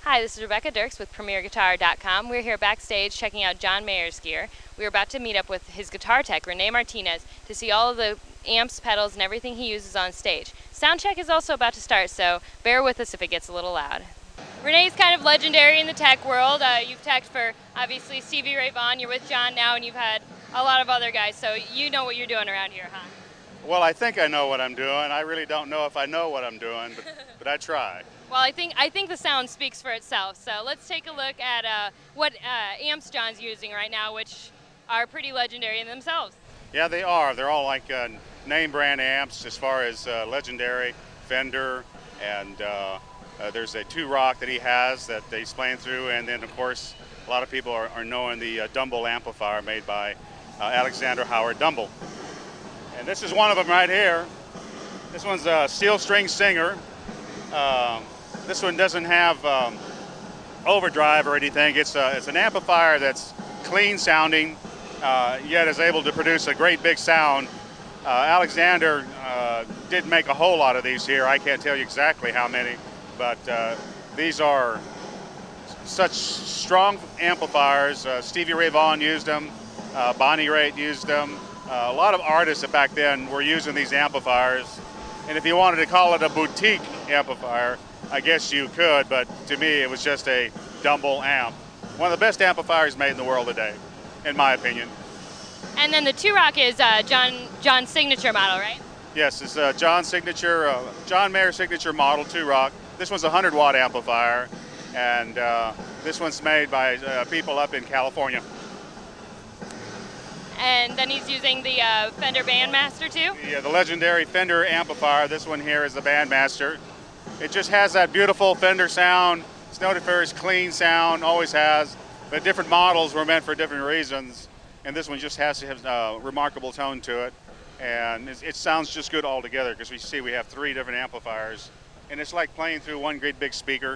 Hi, this is Rebecca Dirks with PremierGuitar.com. We're here backstage checking out John Mayer's gear. We're about to meet up with his guitar tech, Renee Martinez, to see all of the amps, pedals, and everything he uses on stage. Sound check is also about to start, so bear with us if it gets a little loud. Renee's kind of legendary in the tech world. You've teched for, obviously, Stevie Ray Vaughan. You're with John now, and you've had a lot of other guys, so you know what you're doing around here, huh? Well, I think I know what I'm doing. I really don't know if I know what I'm doing, but I try. Well, I think the sound speaks for itself. So let's take a look at what amps John's using right now, which are pretty legendary in themselves. Yeah, they are. They're all like name brand amps as far as legendary, Fender, and there's a Two-Rock that he has that he's playing through, and then of course a lot of people are knowing the Dumble amplifier made by Alexander Howard Dumble. And this is one of them right here. This one's a Steel String Singer. This one doesn't have overdrive or anything. It's an amplifier that's clean sounding, yet is able to produce a great big sound. Alexander did make a whole lot of these here. I can't tell you exactly how many, but these are such strong amplifiers. Stevie Ray Vaughan used them. Bonnie Raitt used them. A lot of artists back then were using these amplifiers, and if you wanted to call it a boutique amplifier, I guess you could, but to me it was just a Dumble amp. One of the best amplifiers made in the world today, in my opinion. And then the Two-Rock is John's signature model, right? Yes, it's John Mayer signature model Two-Rock. This one's a 100-watt amplifier, and this one's made by people up in California. And then he's using the Fender Bandmaster too? Yeah, the legendary Fender amplifier. This one here is the Bandmaster. It just has that beautiful Fender sound. It's noted for its clean sound, always has. But different models were meant for different reasons. And this one just has to have a remarkable tone to it. And it sounds just good all together, because we have three different amplifiers. And it's like playing through one great big speaker.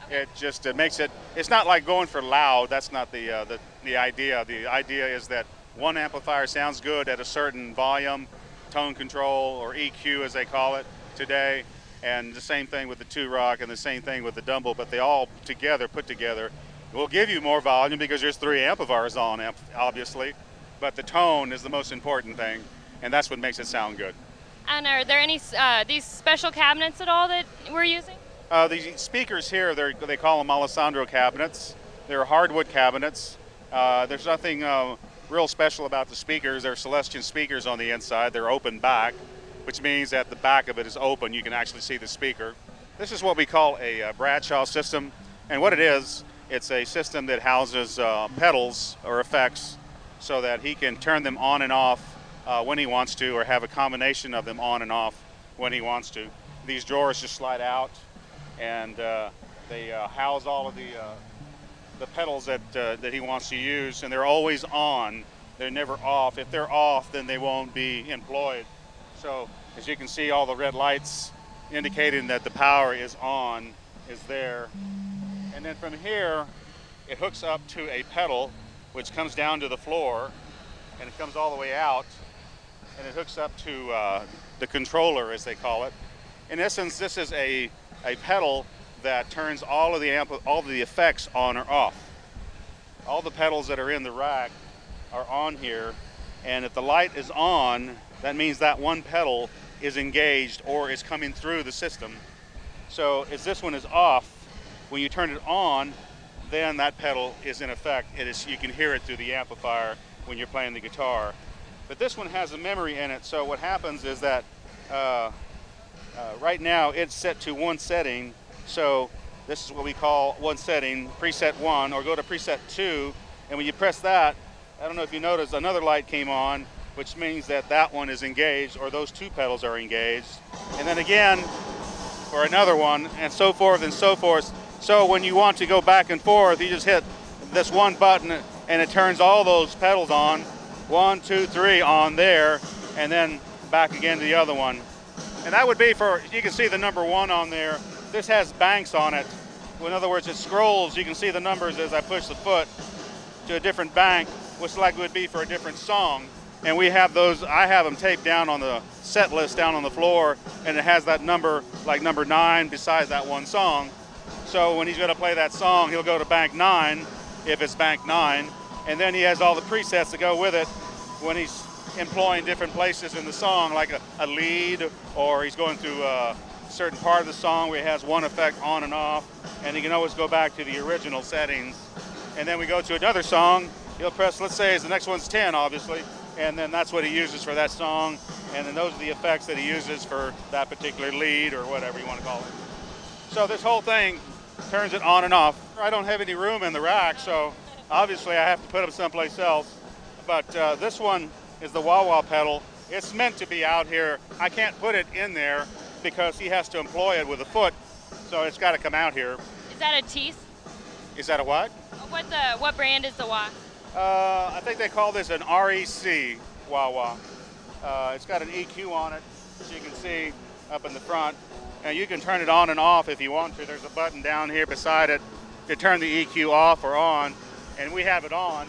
It makes it, it's not like going for loud. That's not the idea. The idea is that one amplifier sounds good at a certain volume, tone control, or EQ as they call it today, and the same thing with the Two-Rock and the same thing with the Dumble, but they all put together will give you more volume because there's three amplifiers on, obviously, but the tone is the most important thing, and that's what makes it sound good. And are there any these special cabinets at all that we're using? The speakers here, they call them Alessandro cabinets. They're hardwood cabinets. There's nothing real special about the speakers. They're Celestion speakers on the inside. They're open back, which means that the back of it is open. You can actually see the speaker. This is what we call a Bradshaw system, and what it is, it's a system that houses pedals or effects so that he can turn them on and off when he wants to, or have a combination of them on and off when he wants to. These drawers just slide out, and they house all of the pedals that he wants to use, and they're always on. They're never off. If they're off, then they won't be employed. So as you can see, all the red lights indicating that the power is on is there. And then from here, it hooks up to a pedal, which comes down to the floor, and it comes all the way out, and it hooks up to the controller, as they call it. In essence, this is a pedal that turns all of the effects on or off. All the pedals that are in the rack are on here, and if the light is on, that means that one pedal is engaged or is coming through the system. So as this one is off, when you turn it on, then that pedal is in effect. You can hear it through the amplifier when you're playing the guitar. But this one has a memory in it, so what happens is that right now it's set to one setting. So this is what we call one setting, preset 1, or go to preset 2, and when you press that, I don't know if you noticed, another light came on, which means that that one is engaged, or those two pedals are engaged. And then again, for another one, and so forth and so forth. So when you want to go back and forth, you just hit this one button, and it turns all those pedals on. 1, 2, 3 on there, and then back again to the other one. And that would be for, you can see the number 1 on there. This has banks on it. In other words, it scrolls. You can see the numbers as I push the foot to a different bank, which like would be for a different song. And we have those, I have them taped down on the set list down on the floor, and it has that number, like number 9, besides that one song. So when he's going to play that song, he'll go to bank 9, if it's bank 9, and then he has all the presets that go with it when he's employing different places in the song, like a lead, or he's going through a certain part of the song where he has one effect on and off, and he can always go back to the original settings. And then we go to another song, he'll press, let's say the next one's 10, obviously, and then that's what he uses for that song, and then those are the effects that he uses for that particular lead or whatever you want to call it. So this whole thing turns it on and off. I don't have any room in the rack, so obviously I have to put them someplace else. But this one is the wah-wah pedal. It's meant to be out here. I can't put it in there because he has to employ it with a foot, so it's got to come out here. Is that a Teeth? Is that a what? What brand is the wah? I think they call this an REC wah-wah. It's got an EQ on it, as you can see up in the front. And you can turn it on and off if you want to. There's a button down here beside it to turn the EQ off or on, and we have it on.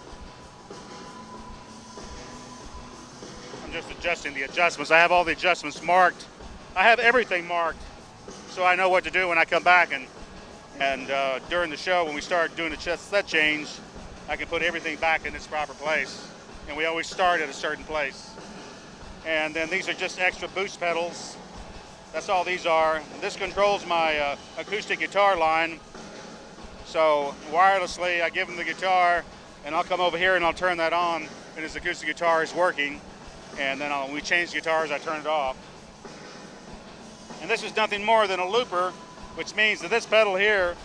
I'm just adjusting the adjustments. I have all the adjustments marked. I have everything marked, so I know what to do when I come back. And during the show, when we start doing the set change, I can put everything back in its proper place. And we always start at a certain place. And then these are just extra boost pedals. That's all these are. This controls my acoustic guitar line. So wirelessly, I give him the guitar, and I'll come over here and I'll turn that on, and his acoustic guitar is working. And then when we change guitars, I turn it off. And this is nothing more than a looper, which means that this pedal here,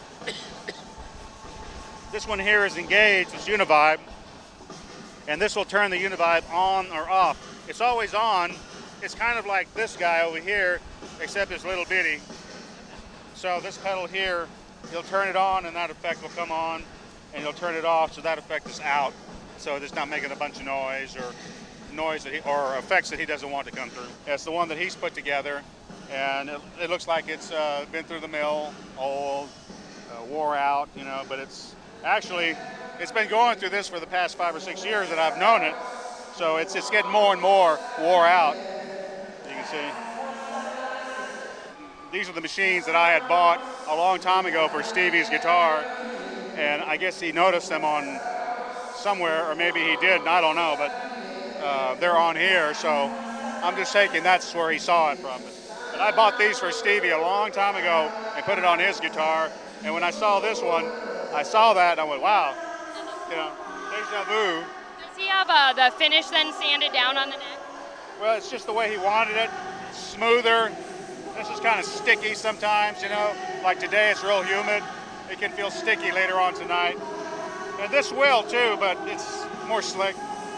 this one here is engaged, it's Univibe, and this will turn the Univibe on or off. It's always on. It's kind of like this guy over here, except it's little bitty. So this pedal here, you'll turn it on and that effect will come on, and you'll turn it off so that effect is out. So it's not making a bunch of noise or effects that he doesn't want to come through. That's the one that he's put together, and it looks like it's been through the mill, old, wore out, you know, but it's been going through this for the past 5 or 6 years that I've known it. So it's getting more and more wore out. You can see. These are the machines that I had bought a long time ago for Stevie's guitar, and I guess he noticed them on somewhere, or maybe he didn't, I don't know, but they're on here, so I'm just taking that's where he saw it from. But I bought these for Stevie a long time ago and put it on his guitar, and when I saw this one, I saw that and I went, wow, you know, deja vu. Does he have the finish then sanded down on the neck? Well, it's just the way he wanted it, smoother. This is kind of sticky sometimes, you know, like today it's real humid. It can feel sticky later on tonight. And this will too, but it's more slick.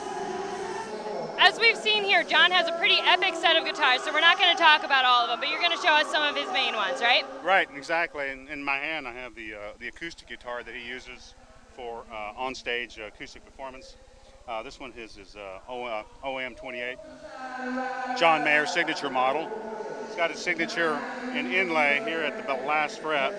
As we've seen here, John has a pretty epic set of guitars, so we're not going to talk about all of them, but you're going to show us some of his main ones, right? Right, exactly. In my hand, I have the acoustic guitar that he uses for on-stage acoustic performance. This one is OM28, John Mayer signature model. It's got its signature in inlay here at the last fret.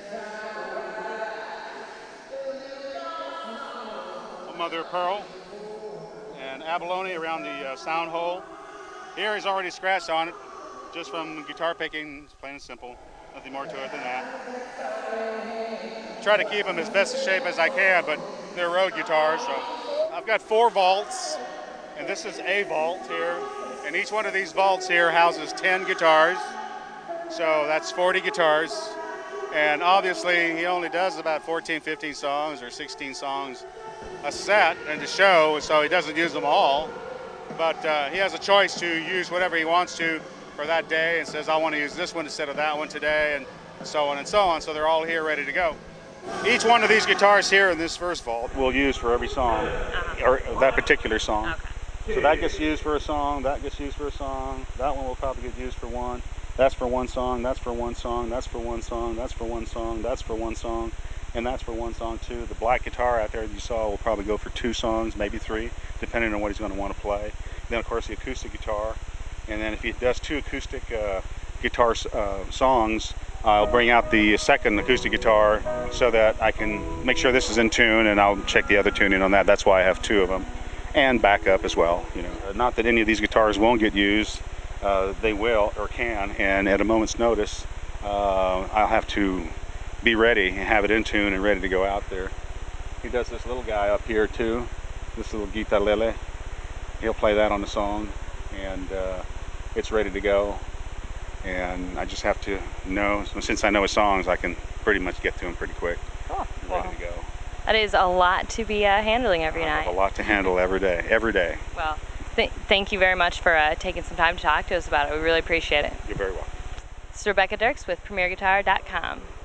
A mother of pearl and abalone around the sound hole. Here he's already scratched on it, just from guitar picking. It's plain and simple, nothing more to it than that. Try to keep them as best a shape as I can, but they're road guitars, so. I've got 4 vaults, and this is a vault here, and each one of these vaults here houses 10 guitars, so that's 40 guitars, and obviously he only does about 14, 15 songs or 16 songs a set in the show, so he doesn't use them all, but he has a choice to use whatever he wants to for that day, and says, I want to use this one instead of that one today, and so on and so on, so they're all here ready to go. Each one of these guitars here in this first vault we'll use for every song, or that particular song. Okay. So that gets used for a song, that gets used for a song, that one will probably get used for one, that's for one song, that's for one song, that's for one song, that's for one song, that's for one song, and that's for one song too. The black guitar out there that you saw will probably go for 2 songs, maybe 3, depending on what he's going to want to play. Then of course the acoustic guitar, and then if he does 2 acoustic guitar songs, I'll bring out the second acoustic guitar so that I can make sure this is in tune, and I'll check the other tuning on that. That's why I have 2 of them, and backup as well. You know, not that any of these guitars won't get used, they will or can, and at a moment's notice, I'll have to be ready and have it in tune and ready to go out there. He does this little guy up here too, this little guitarlele. He'll play that on the song, and it's ready to go. And I just have to know, since I know his songs, I can pretty much get to him pretty quick. Cool. Ready to go. That is a lot to be handling every night. I have a lot to handle every day. Well, thank you very much for taking some time to talk to us about it. We really appreciate it. You're very welcome. This is Rebecca Dirks with PremierGuitar.com.